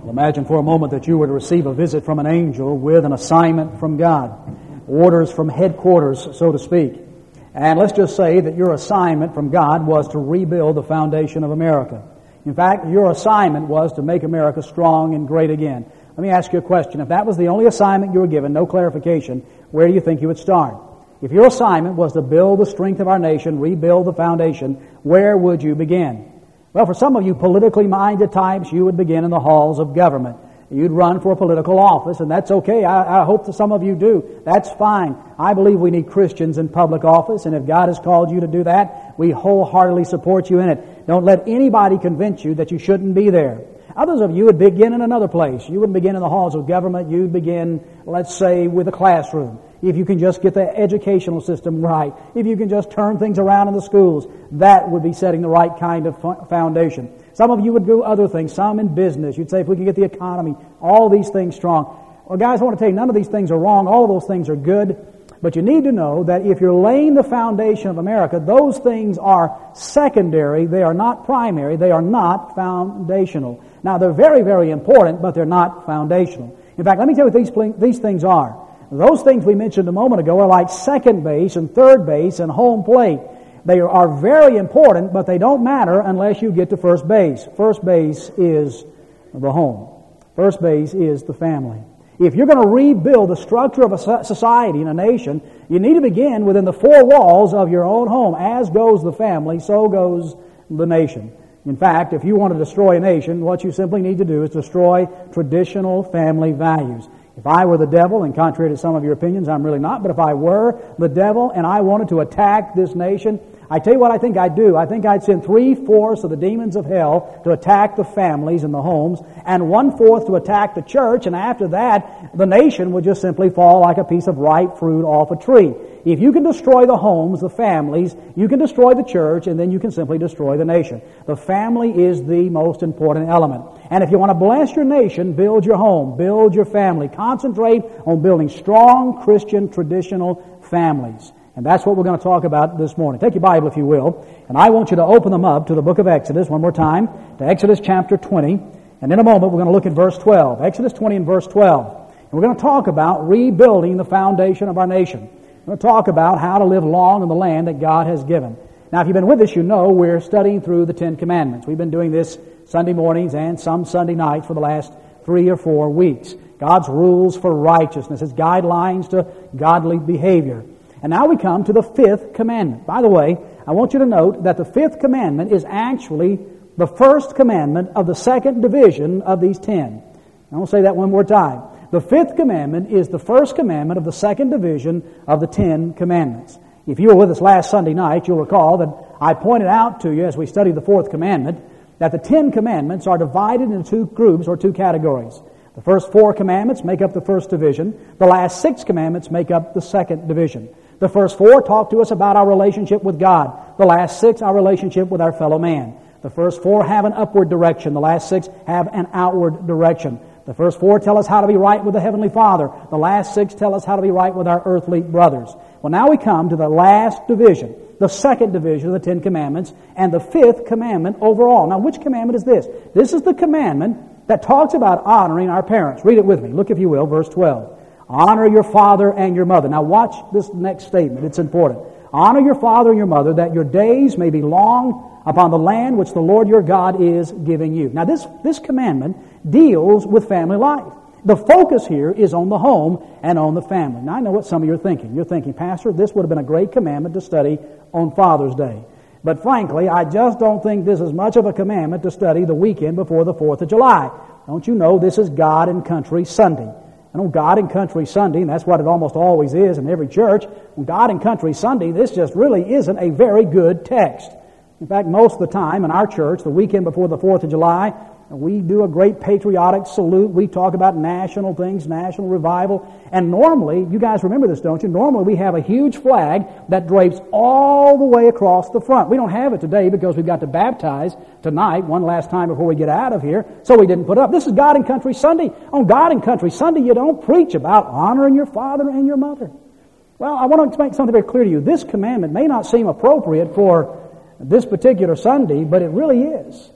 Imagine for a moment that you were to receive a visit from an angel with an assignment from God, orders from headquarters, so to speak. And let's just say that your assignment from God was to rebuild the foundation of America. In fact, your assignment was to make America strong and great again. Let me ask you a question. If that was the only assignment you were given, no clarification, where do you think you would start? If your assignment was to build the strength of our nation, rebuild the foundation, where would you begin? Well, for some of you politically minded types, you would begin in the halls of government. You'd run for a political office, and that's okay. I hope that some of you do. That's fine. I believe we need Christians in public office, and if God has called you to do that, we wholeheartedly support you in it. Don't let anybody convince you that you shouldn't be there. Others of you would begin in another place. You wouldn't begin in the halls of government. You'd begin, let's say, with a classroom. If you can just get the educational system right, if you can just turn things around in the schools, that would be setting the right kind of foundation. Some of you would do other things, some in business. You'd say, if we can get the economy, all these things strong. Well, guys, I want to tell you, none of these things are wrong. All of those things are good. But you need to know that if you're laying the foundation of America, those things are secondary. They are not primary. They are not foundational. Now, they're very, very important, but they're not foundational. In fact, let me tell you what these things are. Those things we mentioned a moment ago are like second base and third base and home plate. They are very important, but they don't matter unless you get to first base. First base is the home. First base is the family. If you're going to rebuild the structure of a society and a nation, you need to begin within the four walls of your own home. As goes the family, so goes the nation. In fact, if you want to destroy a nation, what you simply need to do is destroy traditional family values. If I were the devil, and contrary to some of your opinions, I'm really not, but if I were the devil and I wanted to attack this nation, I tell you what I think I'd do. I think I'd send 3/4 of the demons of hell to attack the families and the homes, and 1/4 to attack the church, and after that, the nation would just simply fall like a piece of ripe fruit off a tree. If you can destroy the homes, the families, you can destroy the church, and then you can simply destroy the nation. The family is the most important element. And if you want to bless your nation, build your home, build your family. Concentrate on building strong Christian traditional families. And that's what we're going to talk about this morning. Take your Bible, if you will, and I want you to open them up to the book of Exodus one more time, to Exodus chapter 20. And in a moment, we're going to look at verse 12. Exodus 20 and verse 12. And we're going to talk about rebuilding the foundation of our nation. We're going to talk about how to live long in the land that God has given. Now, if you've been with us, you know we're studying through the Ten Commandments. We've been doing this Sunday mornings and some Sunday nights for the last 3 or 4 weeks. God's rules for righteousness, His guidelines to godly behavior. And now we come to the 5th commandment. By the way, I want you to note that the 5th commandment is actually the first commandment of the second division of these 10. I want to say that one more time. The 5th commandment is the first commandment of the second division of the 10 commandments. If you were with us last Sunday night, you'll recall that I pointed out to you as we studied the 4th commandment that the 10 commandments are divided into 2 groups or 2 categories. The first 4 commandments make up the first division. The last 6 commandments make up the second division. The first 4 talk to us about our relationship with God. The last 6, our relationship with our fellow man. The first 4 have an upward direction. The last 6 have an outward direction. The first 4 tell us how to be right with the Heavenly Father. The last 6 tell us how to be right with our earthly brothers. Well, now we come to the last division, the second division of the 10 commandments, and the 5th commandment overall. Now, which commandment is this? This is the commandment that talks about honoring our parents. Read it with me. Look, if you will, verse 12. Honor your father and your mother. Now watch this next statement. It's important. Honor your father and your mother, that your days may be long upon the land which the Lord your God is giving you. Now this commandment deals with family life. The focus here is on the home and on the family. Now I know what some of you are thinking. You're thinking, Pastor, this would have been a great commandment to study on Father's Day. But frankly, I just don't think this is much of a commandment to study the weekend before the 4th of July. Don't you know this is God and Country Sunday? And on God and Country Sunday, and that's what it almost always is in every church, on God and Country Sunday, this just really isn't a very good text. In fact, most of the time in our church, the weekend before the 4th of July, we do a great patriotic salute. We talk about national things, national revival. And normally, you guys remember this, don't you? Normally we have a huge flag that drapes all the way across the front. We don't have it today because we've got to baptize tonight, one last time before we get out of here, so we didn't put it up. This is God and Country Sunday. On God and Country Sunday, you don't preach about honoring your father and your mother. Well, I want to make something very clear to you. This commandment may not seem appropriate for this particular Sunday, but it really is.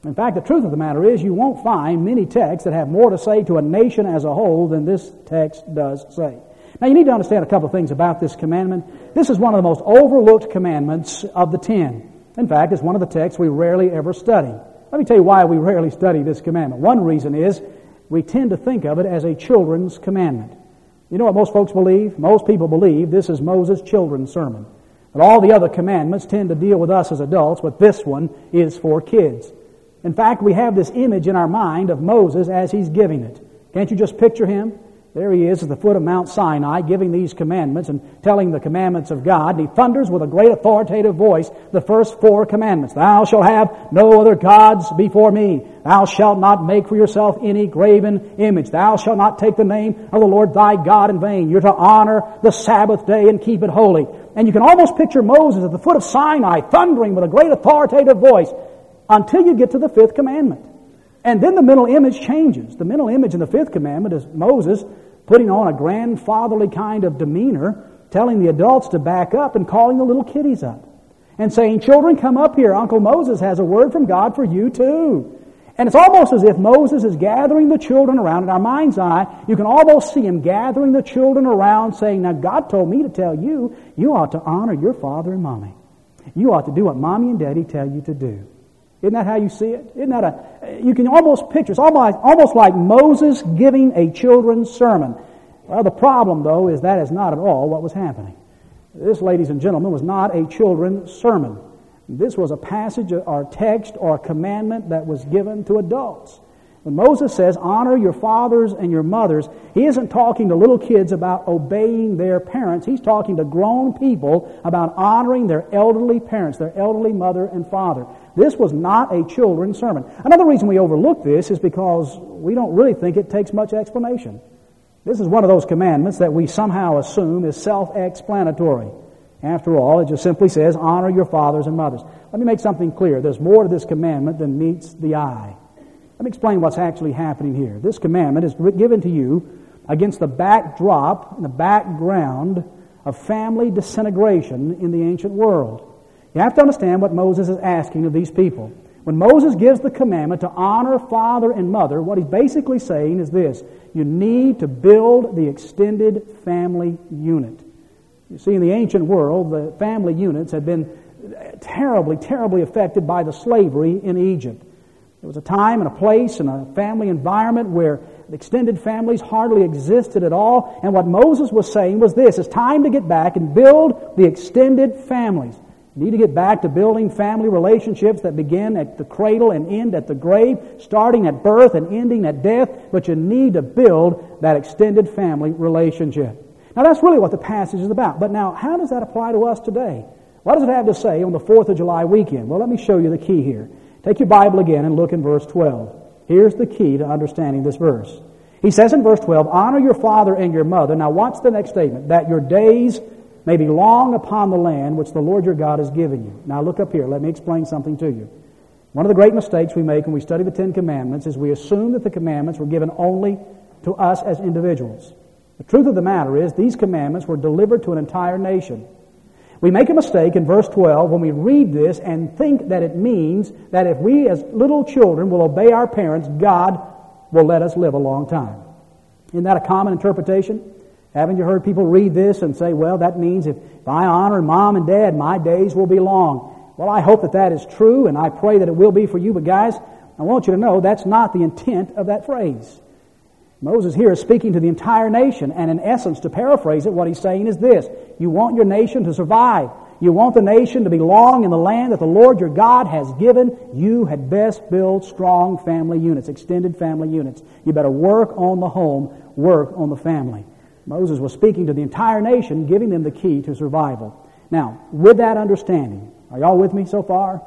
In fact, the truth of the matter is you won't find many texts that have more to say to a nation as a whole than this text does say. Now, you need to understand a couple of things about this commandment. This is one of the most overlooked commandments of the 10. In fact, it's one of the texts we rarely ever study. Let me tell you why we rarely study this commandment. One reason is we tend to think of it as a children's commandment. You know what most folks believe? Most people believe this is Moses' children's sermon. But all the other commandments tend to deal with us as adults, but this one is for kids. In fact, we have this image in our mind of Moses as he's giving it. Can't you just picture him? There he is at the foot of Mount Sinai giving these commandments and telling the commandments of God. And he thunders with a great authoritative voice the first 4 commandments. Thou shalt have no other gods before me. Thou shalt not make for yourself any graven image. Thou shalt not take the name of the Lord thy God in vain. You're to honor the Sabbath day and keep it holy. And you can almost picture Moses at the foot of Sinai thundering with a great authoritative voice until you get to the 5th commandment. And then the mental image changes. The mental image in the 5th commandment is Moses putting on a grandfatherly kind of demeanor, telling the adults to back up and calling the little kiddies up and saying, children, come up here. Uncle Moses has a word from God for you too. And it's almost as if Moses is gathering the children around. In our mind's eye, you can almost see him gathering the children around saying, now God told me to tell you, you ought to honor your father and mommy. You ought to do what mommy and daddy tell you to do. Isn't that how you see it? Isn't that you can almost picture, it's almost like Moses giving a children's sermon. Well, the problem, though, is that is not at all what was happening. This, ladies and gentlemen, was not a children's sermon. This was a passage or text or commandment that was given to adults. When Moses says, honor your fathers and your mothers, he isn't talking to little kids about obeying their parents. He's talking to grown people about honoring their elderly parents, their elderly mother and father. This was not a children's sermon. Another reason we overlook this is because we don't really think it takes much explanation. This is one of those commandments that we somehow assume is self-explanatory. After all, it just simply says, honor your fathers and mothers. Let me make something clear. There's more to this commandment than meets the eye. Let me explain what's actually happening here. This commandment is given to you against the backdrop and the background of family disintegration in the ancient world. You have to understand what Moses is asking of these people. When Moses gives the commandment to honor father and mother, what he's basically saying is this: you need to build the extended family unit. You see, in the ancient world, the family units had been terribly, terribly affected by the slavery in Egypt. There was a time and a place and a family environment where the extended families hardly existed at all. And what Moses was saying was this: it's time to get back and build the extended families. You need to get back to building family relationships that begin at the cradle and end at the grave, starting at birth and ending at death. But you need to build that extended family relationship. Now that's really what the passage is about. But now, how does that apply to us today? What does it have to say on the 4th of July weekend? Well, let me show you the key here. Take your Bible again and look in verse 12. Here's the key to understanding this verse. He says in verse 12, honor your father and your mother. Now watch the next statement. That your days may be long upon the land which the Lord your God has given you. Now look up here. Let me explain something to you. One of the great mistakes we make when we study the 10 Commandments is we assume that the commandments were given only to us as individuals. The truth of the matter is these commandments were delivered to an entire nation. We make a mistake in verse 12 when we read this and think that it means that if we as little children will obey our parents, God will let us live a long time. Isn't that a common interpretation? Haven't you heard people read this and say, well, that means if I honor mom and dad, my days will be long. Well, I hope that that is true, and I pray that it will be for you. But guys, I want you to know that's not the intent of that phrase. Moses here is speaking to the entire nation, and in essence, to paraphrase it, what he's saying is this: you want your nation to survive. You want the nation to be long in the land that the Lord your God has given. You had best build strong family units, extended family units. You better work on the home, work on the family. Moses was speaking to the entire nation, giving them the key to survival. Now, with that understanding, are y'all with me so far?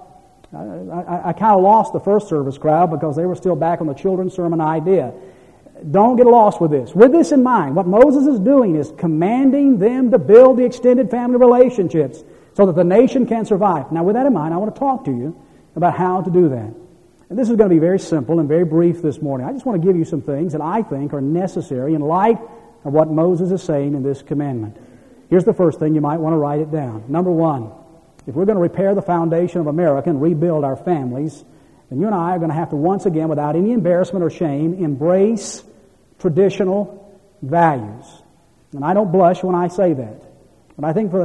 I kind of lost the first service crowd because they were still back on the children's sermon idea. Don't get lost with this. With this in mind, what Moses is doing is commanding them to build the extended family relationships so that the nation can survive. Now, with that in mind, I want to talk to you about how to do that. And this is going to be very simple and very brief this morning. I just want to give you some things that I think are necessary in light of what Moses is saying in this commandment. Here's the first thing. You might want to write it down. Number one, if we're going to repair the foundation of America and rebuild our families, then you and I are going to have to once again, without any embarrassment or shame, embrace traditional values. And I don't blush when I say that. But I think the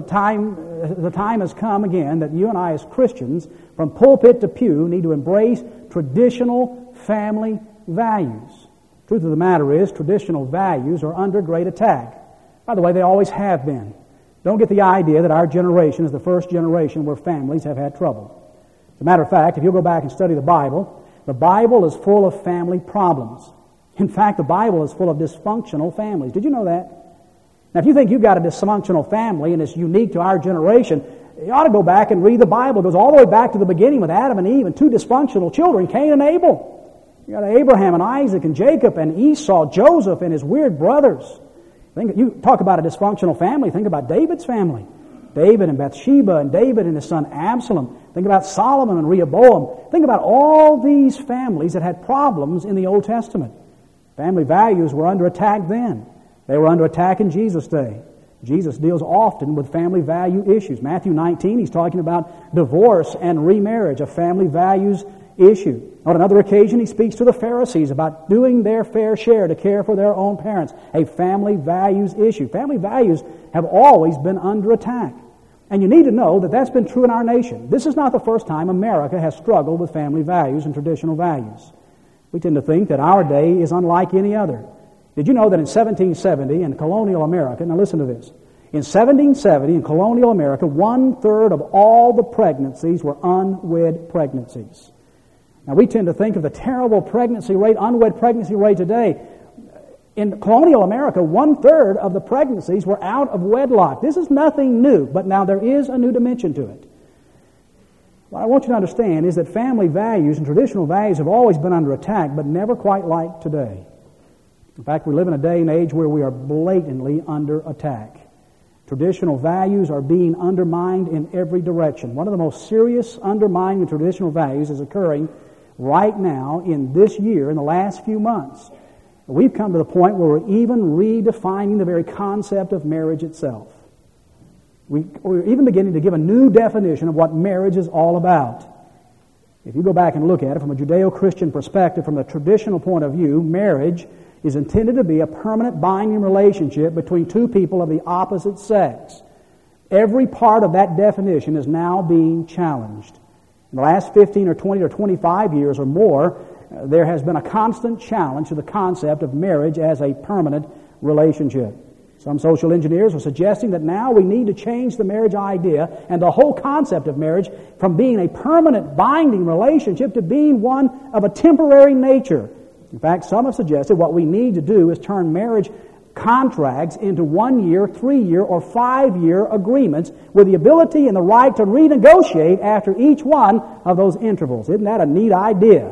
time has come again that you and I as Christians, from pulpit to pew, need to embrace traditional family values. Truth of the matter is, traditional values are under great attack. By the way, they always have been. Don't get the idea that our generation is the first generation where families have had trouble. As a matter of fact, if you'll go back and study the Bible is full of family problems. In fact, the Bible is full of dysfunctional families. Did you know that? Now, if you think you've got a dysfunctional family and it's unique to our generation, you ought to go back and read the Bible. It goes all the way back to the beginning with Adam and Eve and two dysfunctional children, Cain and Abel. You got Abraham and Isaac and Jacob and Esau, Joseph and his weird brothers. You talk about a dysfunctional family, think about David's family. David and Bathsheba and David and his son Absalom. Think about Solomon and Rehoboam. Think about all these families that had problems in the Old Testament. Family values were under attack then. They were under attack in Jesus' day. Jesus deals often with family value issues. Matthew 19, he's talking about divorce and remarriage, a family values issue. On another occasion, he speaks to the Pharisees about doing their fair share to care for their own parents, a family values issue. Family values have always been under attack. And you need to know that that's been true in our nation. This is not the first time America has struggled with family values and traditional values. We tend to think that our day is unlike any other. Did you know that in 1770 in colonial America, now listen to this, in 1770 in colonial America, 1/3 of all the pregnancies were unwed pregnancies. Now we tend to think of the terrible pregnancy rate, unwed pregnancy rate today. In colonial America, 1/3 of the pregnancies were out of wedlock. This is nothing new, but now there is a new dimension to it. What I want you to understand is that family values and traditional values have always been under attack, but never quite like today. In fact, we live in a day and age where we are blatantly under attack. Traditional values are being undermined in every direction. One of the most serious undermining of traditional values is occurring right now in this year, in the last few months. We've come to the point where we're even redefining the very concept of marriage itself. We're even beginning to give a new definition of what marriage is all about. If you go back and look at it from a Judeo-Christian perspective, from a traditional point of view, marriage is intended to be a permanent binding relationship between two people of the opposite sex. Every part of that definition is now being challenged. In the last 15 or 20 or 25 years or more, there has been a constant challenge to the concept of marriage as a permanent relationship. Some social engineers are suggesting that now we need to change the marriage idea and the whole concept of marriage from being a permanent binding relationship to being one of a temporary nature. In fact, some have suggested what we need to do is turn marriage contracts into 1-year, 3-year, or 5-year agreements with the ability and the right to renegotiate after each one of those intervals. Isn't that a neat idea?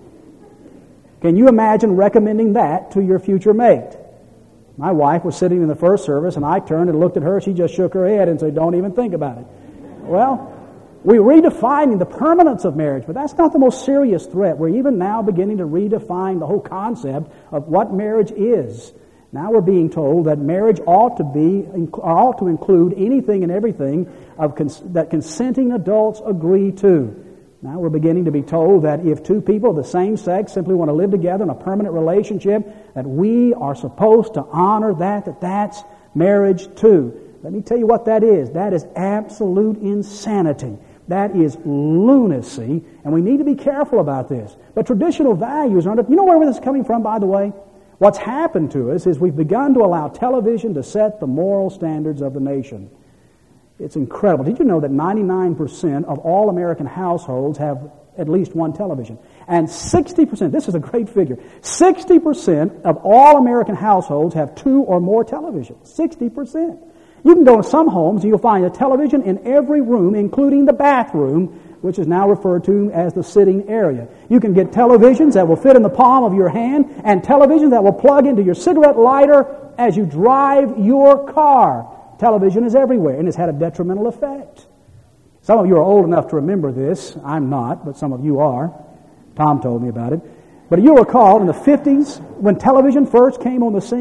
Can you imagine recommending that to your future mate? My wife was sitting in the first service, and I turned and looked at her. She just shook her head and said, "Don't even think about it." Well, we're redefining the permanence of marriage, but that's not the most serious threat. We're even now beginning to redefine the whole concept of what marriage is. Now we're being told that marriage ought to include anything and everything that consenting adults agree to. Now we're beginning to be told that if two people of the same sex simply want to live together in a permanent relationship, that we are supposed to honor that's marriage too. Let me tell you what that is. That is absolute insanity. That is lunacy, and we need to be careful about this. But traditional values aren't... You know where this is coming from, by the way? What's happened to us is we've begun to allow television to set the moral standards of the nation. It's incredible. Did you know that 99% of all American households have at least one television? And 60%, this is a great figure, 60% of all American households have 2 or more televisions. 60%. You can go in some homes and you'll find a television in every room, including the bathroom, which is now referred to as the sitting area. You can get televisions that will fit in the palm of your hand and televisions that will plug into your cigarette lighter as you drive your car. Television is everywhere, and it's had a detrimental effect. Some of you are old enough to remember this. I'm not, but some of you are. Tom told me about it. But you'll recall in the 50s, when television first came on the scene,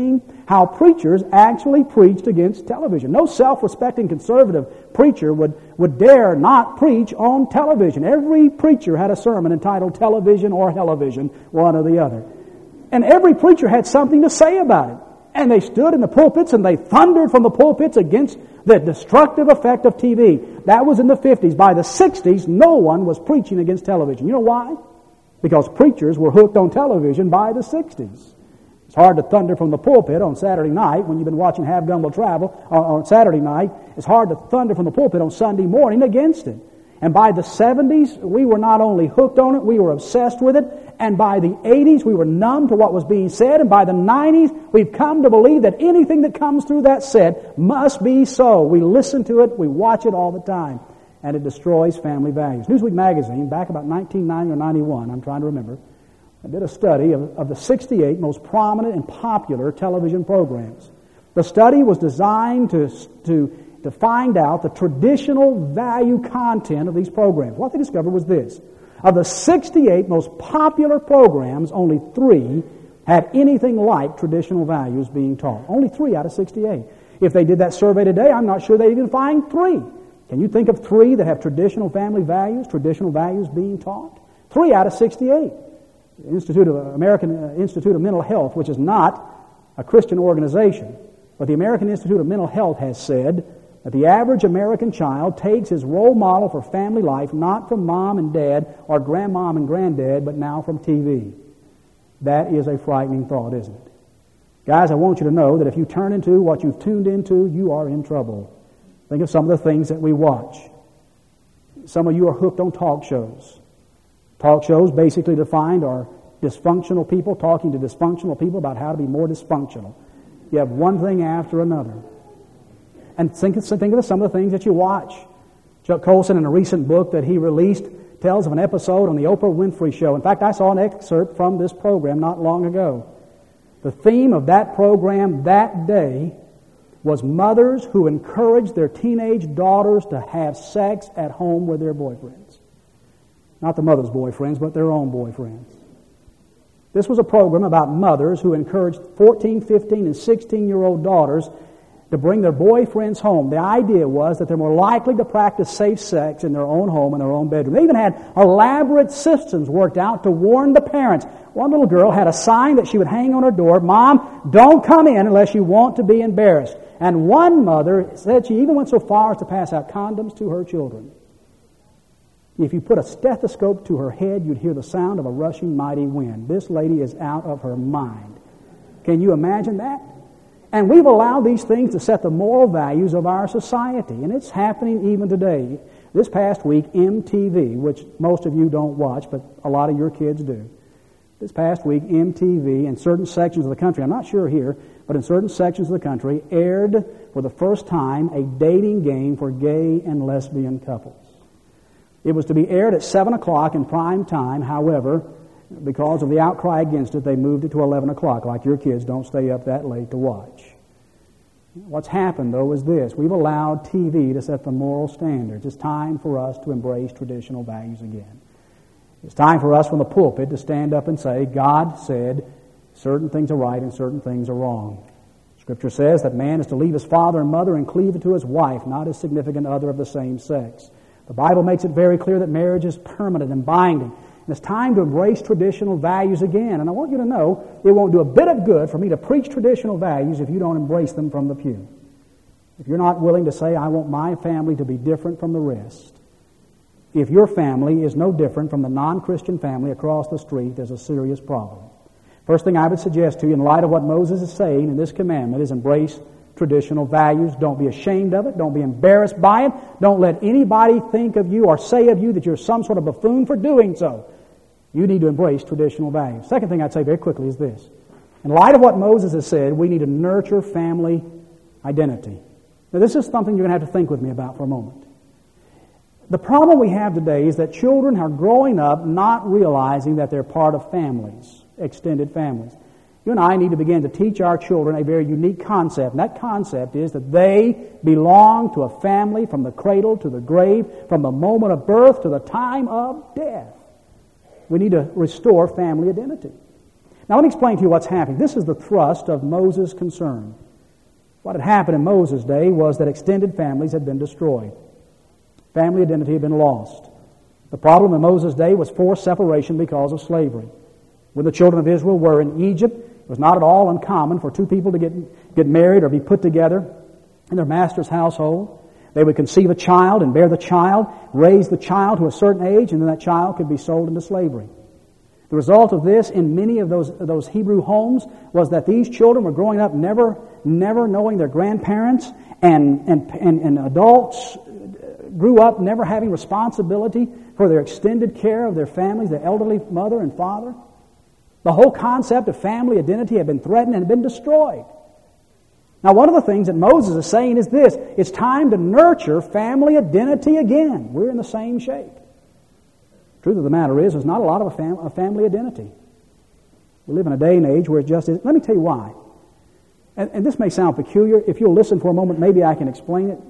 how preachers actually preached against television. No self-respecting conservative preacher would dare not preach on television. Every preacher had a sermon entitled Television or Hellivision, one or the other. And every preacher had something to say about it. And they stood in the pulpits and they thundered from the pulpits against the destructive effect of TV. That was in the 50s. By the 60s, no one was preaching against television. You know why? Because preachers were hooked on television by the 60s. It's hard to thunder from the pulpit on Saturday night when you've been watching Have Gun Will Travel on Saturday night. It's hard to thunder from the pulpit on Sunday morning against it. And by the 70s, we were not only hooked on it, we were obsessed with it. And by the 80s, we were numb to what was being said. And by the 90s, we've come to believe that anything that comes through that set must be so. We listen to it, we watch it all the time. And it destroys family values. Newsweek magazine, back about 1990 or 91, I'm trying to remember, I did a study of the 68 most prominent and popular television programs. The study was designed to find out the traditional value content of these programs. What they discovered was this. Of the 68 most popular programs, only 3 had anything like traditional values being taught. Only 3 out of 68. If they did that survey today, I'm not sure they'd even find 3. Can you think of 3 that have traditional family values, traditional values being taught? 3 out of 68. American Institute of Mental Health, which is not a Christian organization, but the American Institute of Mental Health has said that the average American child takes his role model for family life not from mom and dad or grandmom and granddad, but now from TV. That is a frightening thought, isn't it? Guys, I want you to know that if you turn into what you've tuned into, you are in trouble. Think of some of the things that we watch. Some of you are hooked on talk shows. Talk shows, basically defined, are dysfunctional people talking to dysfunctional people about how to be more dysfunctional. You have one thing after another. And think of some of the things that you watch. Chuck Colson, in a recent book that he released, tells of an episode on the Oprah Winfrey Show. In fact, I saw an excerpt from this program not long ago. The theme of that program that day was mothers who encouraged their teenage daughters to have sex at home with their boyfriends. Not the mother's boyfriends, but their own boyfriends. This was a program about mothers who encouraged 14, 15, and 16-year-old daughters to bring their boyfriends home. The idea was that they're more likely to practice safe sex in their own home, in their own bedroom. They even had elaborate systems worked out to warn the parents. One little girl had a sign that she would hang on her door, "Mom, don't come in unless you want to be embarrassed." And one mother said she even went so far as to pass out condoms to her children. If you put a stethoscope to her head, you'd hear the sound of a rushing mighty wind. This lady is out of her mind. Can you imagine that? And we've allowed these things to set the moral values of our society. And it's happening even today. This past week, MTV, which most of you don't watch, but a lot of your kids do. This past week, MTV, in certain sections of the country, I'm not sure here, but in certain sections of the country, aired for the first time a dating game for gay and lesbian couples. It was to be aired at 7 o'clock in prime time. However, because of the outcry against it, they moved it to 11 o'clock. Like your kids don't stay up that late to watch. What's happened, though, is this. We've allowed TV to set the moral standards. It's time for us to embrace traditional values again. It's time for us from the pulpit to stand up and say, God said certain things are right and certain things are wrong. Scripture says that man is to leave his father and mother and cleave to his wife, not his significant other of the same sex. The Bible makes it very clear that marriage is permanent and binding. And it's time to embrace traditional values again. And I want you to know it won't do a bit of good for me to preach traditional values if you don't embrace them from the pew. If you're not willing to say, I want my family to be different from the rest. If your family is no different from the non-Christian family across the street, there's a serious problem. First thing I would suggest to you in light of what Moses is saying in this commandment is embrace traditional values. Don't be ashamed of it. Don't be embarrassed by it. Don't let anybody think of you or say of you that you're some sort of buffoon for doing so. You need to embrace traditional values. Second thing I'd say very quickly is this. In light of what Moses has said, we need to nurture family identity. Now, this is something you're going to have to think with me about for a moment. The problem we have today is that children are growing up not realizing that they're part of families, extended families. You and I need to begin to teach our children a very unique concept. And that concept is that they belong to a family from the cradle to the grave, from the moment of birth to the time of death. We need to restore family identity. Now let me explain to you what's happening. This is the thrust of Moses' concern. What had happened in Moses' day was that extended families had been destroyed. Family identity had been lost. The problem in Moses' day was forced separation because of slavery. When the children of Israel were in Egypt, it was not at all uncommon for two people to get married or be put together in their master's household. They would conceive a child and bear the child, raise the child to a certain age, and then that child could be sold into slavery. The result of this in many of those Hebrew homes was that these children were growing up never knowing their grandparents, and adults grew up never having responsibility for their extended care of their families, their elderly mother and father. The whole concept of family identity had been threatened and had been destroyed. Now, one of the things that Moses is saying is this: it's time to nurture family identity again. We're in the same shape. Truth of the matter is, there's not a lot of a family identity. We live in a day and age where it just is. Let me tell you why. And this may sound peculiar. If you'll listen for a moment, maybe I can explain it.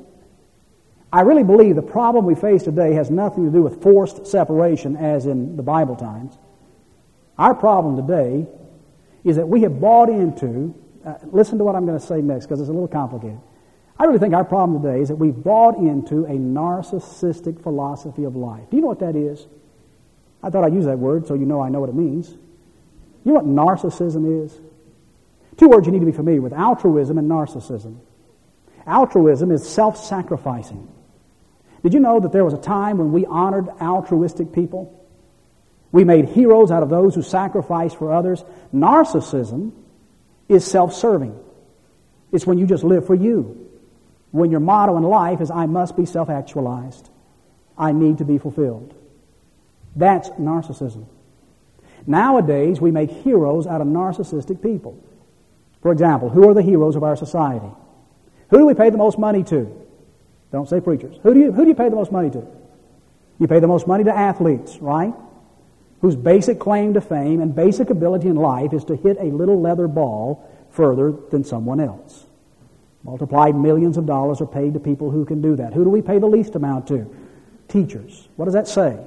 I really believe the problem we face today has nothing to do with forced separation as in the Bible times. Our problem today is that we have bought into, listen to what I'm going to say next because it's a little complicated. I really think our problem today is that we've bought into a narcissistic philosophy of life. Do you know what that is? I thought I'd use that word so you know I know what it means. You know what narcissism is? Two words you need to be familiar with: altruism and narcissism. Altruism is self-sacrificing. Did you know that there was a time when we honored altruistic people? We made heroes out of those who sacrificed for others. Narcissism is self-serving. It's when you just live for you. When your motto in life is, I must be self-actualized. I need to be fulfilled. That's narcissism. Nowadays, we make heroes out of narcissistic people. For example, who are the heroes of our society? Who do we pay the most money to? Don't say preachers. Who do you pay the most money to? You pay the most money to athletes, right? Whose basic claim to fame and basic ability in life is to hit a little leather ball further than someone else. Multiplied millions of dollars are paid to people who can do that. Who do we pay the least amount to? Teachers. What does that say?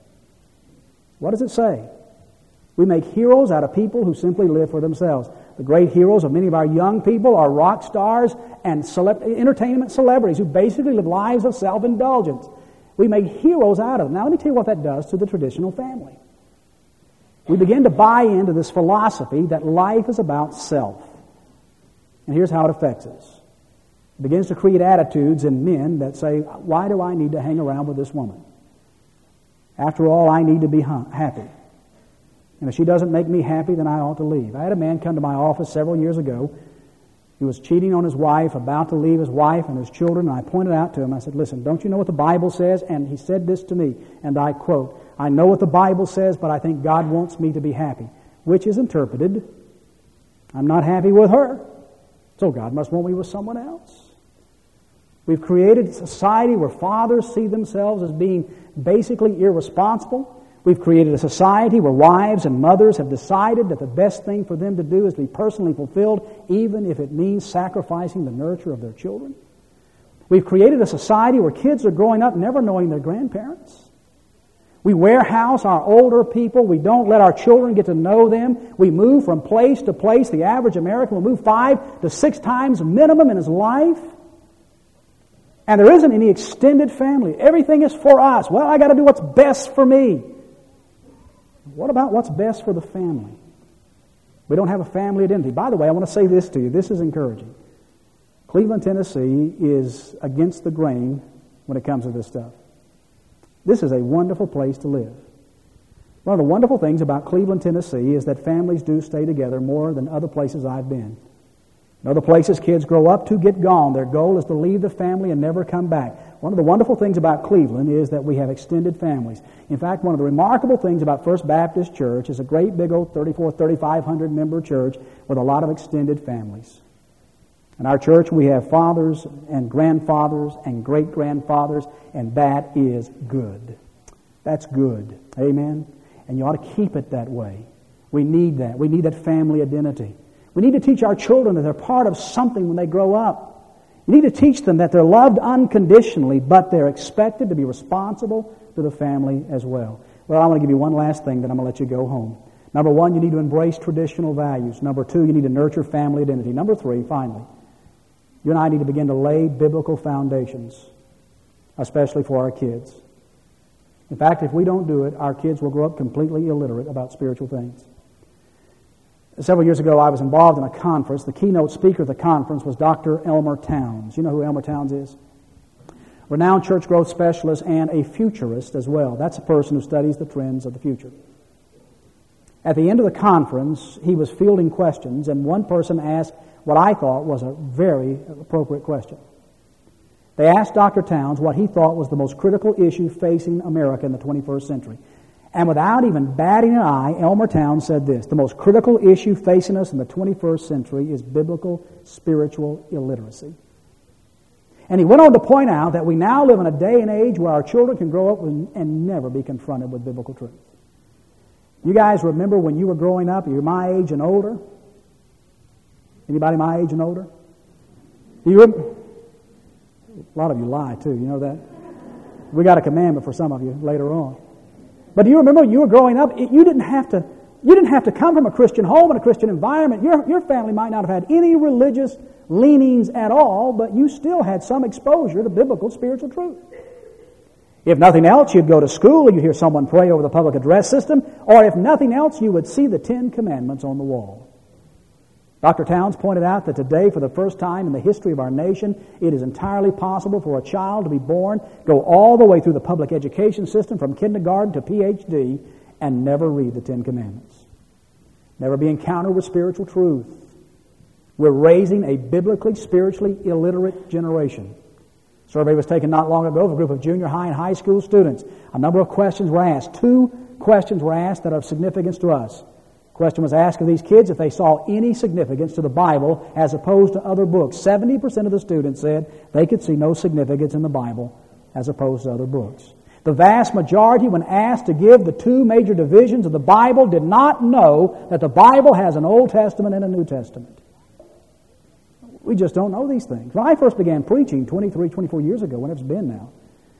What does it say? We make heroes out of people who simply live for themselves. The great heroes of many of our young people are rock stars and entertainment celebrities who basically live lives of self-indulgence. We make heroes out of them. Now let me tell you what that does to the traditional family. We begin to buy into this philosophy that life is about self. And here's how it affects us. It begins to create attitudes in men that say, why do I need to hang around with this woman? After all, I need to be happy. And if she doesn't make me happy, then I ought to leave. I had a man come to my office several years ago. He was cheating on his wife, about to leave his wife and his children, and I pointed out to him, I said, listen, don't you know what the Bible says? And he said this to me, and I quote, I know what the Bible says, but I think God wants me to be happy. Which is interpreted, I'm not happy with her, so God must want me with someone else. We've created a society where fathers see themselves as being basically irresponsible. We've created a society where wives and mothers have decided that the best thing for them to do is to be personally fulfilled, even if it means sacrificing the nurture of their children. We've created a society where kids are growing up never knowing their grandparents. We warehouse our older people. We don't let our children get to know them. We move from place to place. The average American will move 5 to 6 times minimum in his life. And there isn't any extended family. Everything is for us. Well, I got to do what's best for me. What about what's best for the family? We don't have a family identity. By the way, I want to say this to you. This is encouraging. Cleveland, Tennessee is against the grain when it comes to this stuff. This is a wonderful place to live. One of the wonderful things about Cleveland, Tennessee is that families do stay together more than other places I've been. In other places, kids grow up to get gone. Their goal is to leave the family and never come back. One of the wonderful things about Cleveland is that we have extended families. In fact, one of the remarkable things about First Baptist Church is a great big old 3,500 member church with a lot of extended families. In our church, we have fathers and grandfathers and great-grandfathers, and that is good. That's good. Amen? And you ought to keep it that way. We need that. We need that family identity. We need to teach our children that they're part of something when they grow up. You need to teach them that they're loved unconditionally, but they're expected to be responsible to the family as well. Well, I want to give you one last thing, then I'm going to let you go home. Number one, you need to embrace traditional values. Number two, you need to nurture family identity. Number three, finally, you and I need to begin to lay biblical foundations, especially for our kids. In fact, if we don't do it, our kids will grow up completely illiterate about spiritual things. Several years ago, I was involved in a conference. The keynote speaker of the conference was Dr. Elmer Towns. You know who Elmer Towns is? Renowned church growth specialist and a futurist as well. That's a person who studies the trends of the future. At the end of the conference, he was fielding questions, and one person asked what I thought was a very appropriate question. They asked Dr. Towns what he thought was the most critical issue facing America in the 21st century. And without even batting an eye, Elmer Towns said this: the most critical issue facing us in the 21st century is biblical spiritual illiteracy. And he went on to point out that we now live in a day and age where our children can grow up and never be confronted with biblical truth. You guys remember when you were growing up, you're my age and older? Anybody my age and older? A lot of you lie too, you know that? We got a commandment for some of you later on. But do you remember when you were growing up, you didn't have to come from a Christian home and a Christian environment. Your family might not have had any religious leanings at all, but you still had some exposure to biblical spiritual truth. If nothing else, you'd go to school and you'd hear someone pray over the public address system, or if nothing else, you would see the 10 Commandments on the wall. Dr. Towns pointed out that today, for the first time in the history of our nation, it is entirely possible for a child to be born, go all the way through the public education system from kindergarten to PhD, and never read the 10 Commandments. Never be encountered with spiritual truth. We're raising a biblically, spiritually illiterate generation. A survey was taken not long ago of a group of junior high and high school students. A number of questions were asked. 2 questions were asked that are of significance to us. The question was asked of these kids if they saw any significance to the Bible as opposed to other books. 70% of the students said they could see no significance in the Bible as opposed to other books. The vast majority, when asked to give the 2 major divisions of the Bible, did not know that the Bible has an Old Testament and a New Testament. We just don't know these things. When I first began preaching 23, 24 years ago, whenever it's been now,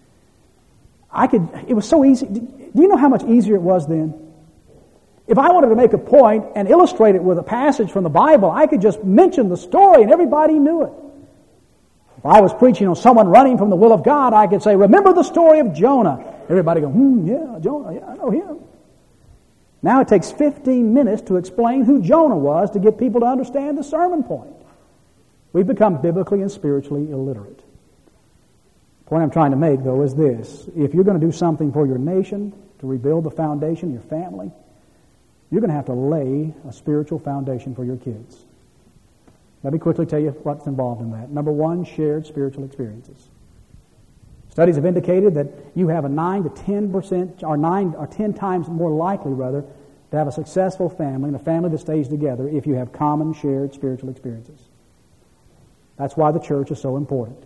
it was so easy. Do you know how much easier it was then? If I wanted to make a point and illustrate it with a passage from the Bible, I could just mention the story and everybody knew it. If I was preaching on someone running from the will of God, I could say, remember the story of Jonah. Everybody go, yeah, Jonah, yeah, I know him. Now it takes 15 minutes to explain who Jonah was to get people to understand the sermon point. We've become biblically and spiritually illiterate. The point I'm trying to make, though, is this. If you're going to do something for your nation, to rebuild the foundation of your family, you're going to have to lay a spiritual foundation for your kids. Let me quickly tell you what's involved in that. Number one, shared spiritual experiences. Studies have indicated that you have a 9 to 10%, or 9 or 10 times more likely, rather, to have a successful family and a family that stays together if you have common shared spiritual experiences. That's why the church is so important.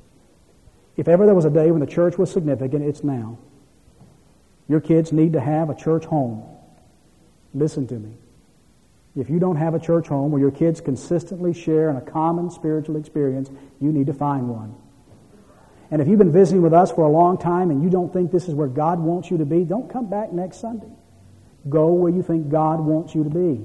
If ever there was a day when the church was significant, it's now. Your kids need to have a church home. Listen to me. If you don't have a church home where your kids consistently share in a common spiritual experience, you need to find one. And if you've been visiting with us for a long time and you don't think this is where God wants you to be, don't come back next Sunday. Go where you think God wants you to be.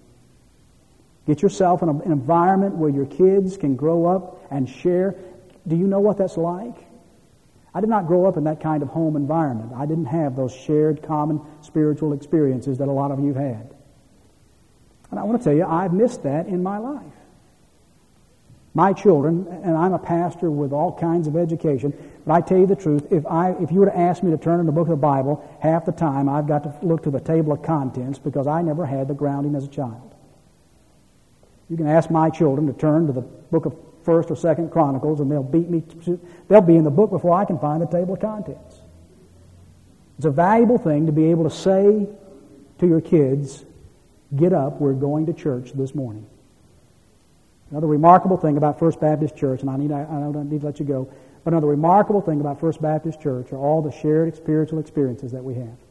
Get yourself in an environment where your kids can grow up and share. Do you know what that's like? I did not grow up in that kind of home environment. I didn't have those shared common spiritual experiences that a lot of you had. And I want to tell you, I've missed that in my life. My children, and I'm a pastor with all kinds of education, but I tell you the truth, if you were to ask me to turn in the book of the Bible, half the time I've got to look to the table of contents because I never had the grounding as a child. You can ask my children to turn to the book of 1st or 2nd Chronicles, and they'll beat me. They'll be in the book before I can find the table of contents. It's a valuable thing to be able to say to your kids, get up, we're going to church this morning. Another remarkable thing about First Baptist Church, and I don't need to let you go, but another remarkable thing about First Baptist Church are all the shared spiritual experiences that we have.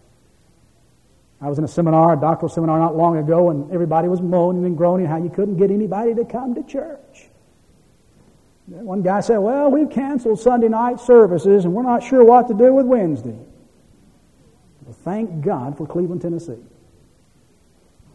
I was in a doctoral seminar not long ago, and everybody was moaning and groaning how you couldn't get anybody to come to church. One guy said, well, we've canceled Sunday night services, and we're not sure what to do with Wednesday. Well, thank God for Cleveland, Tennessee.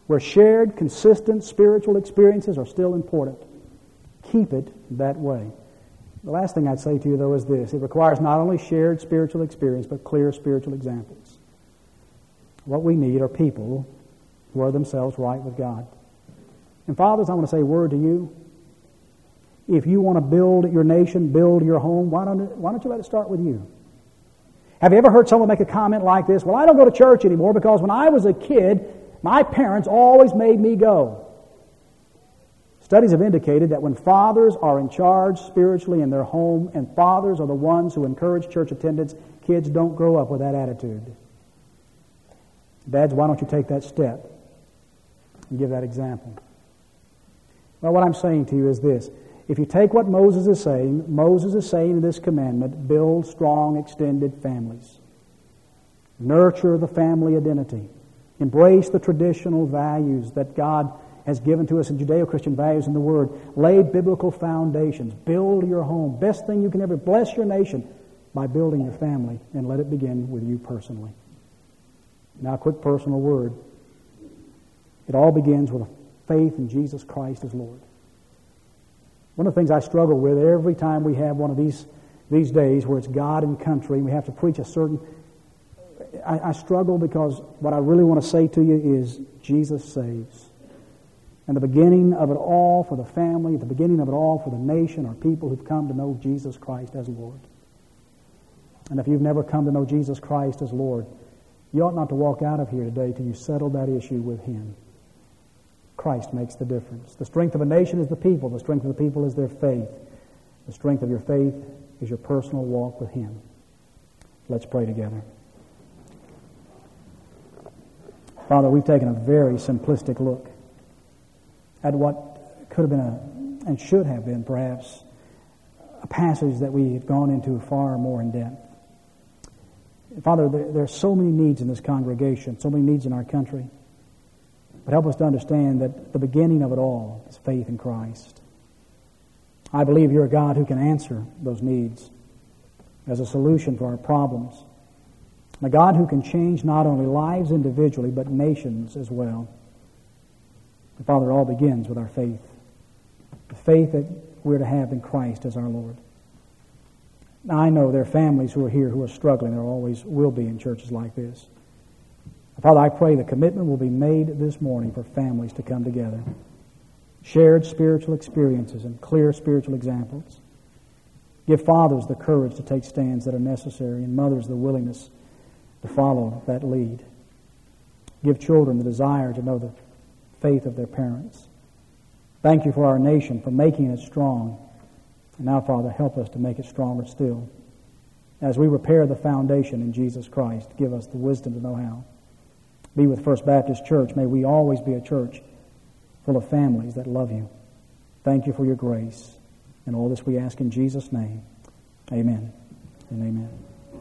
where shared, consistent spiritual experiences are still important. Keep it that way. The last thing I'd say to you, though, is this. It requires not only shared spiritual experience, but clear spiritual examples. What we need are people who are themselves right with God. And fathers, I want to say a word to you. If you want to build your nation, build your home, why don't you let it start with you? Have you ever heard someone make a comment like this? Well, I don't go to church anymore because when I was a kid, my parents always made me go. Studies have indicated that when fathers are in charge spiritually in their home, and fathers are the ones who encourage church attendance, kids don't grow up with that attitude. Dads, why don't you take that step and give that example? Well, what I'm saying to you is this. If you take what Moses is saying in this commandment, build strong, extended families. Nurture the family identity. Embrace the traditional values that God has given to us in Judeo-Christian values in the Word. Lay biblical foundations. Build your home. Best thing you can ever bless your nation by building your family, and let it begin with you personally. Now, a quick personal word. It all begins with a faith in Jesus Christ as Lord. One of the things I struggle with every time we have one of these days where it's God and country, and we have to preach a certain... I struggle because what I really want to say to you is Jesus saves. And the beginning of it all for the family, the beginning of it all for the nation are people who've come to know Jesus Christ as Lord. And if you've never come to know Jesus Christ as Lord, you ought not to walk out of here today till you settle that issue with Him. Christ makes the difference. The strength of a nation is the people. The strength of the people is their faith. The strength of your faith is your personal walk with Him. Let's pray together. Father, we've taken a very simplistic look at what could have been and should have been perhaps a passage that we have gone into far more in depth. Father, there are so many needs in this congregation, so many needs in our country. But help us to understand that the beginning of it all is faith in Christ. I believe You're a God who can answer those needs as a solution for our problems. And a God who can change not only lives individually, but nations as well. And Father, it all begins with our faith. The faith that we're to have in Christ as our Lord. Now, I know there are families who are here who are struggling. There always will be in churches like this. Father, I pray the commitment will be made this morning for families to come together. Shared spiritual experiences and clear spiritual examples. Give fathers the courage to take stands that are necessary, and mothers the willingness to follow that lead. Give children the desire to know the faith of their parents. Thank You for our nation, for making it strong. And now, Father, help us to make it stronger still. As we repair the foundation in Jesus Christ, give us the wisdom to know how. Be with First Baptist Church. May we always be a church full of families that love You. Thank You for Your grace. And all this we ask in Jesus' name. Amen and amen.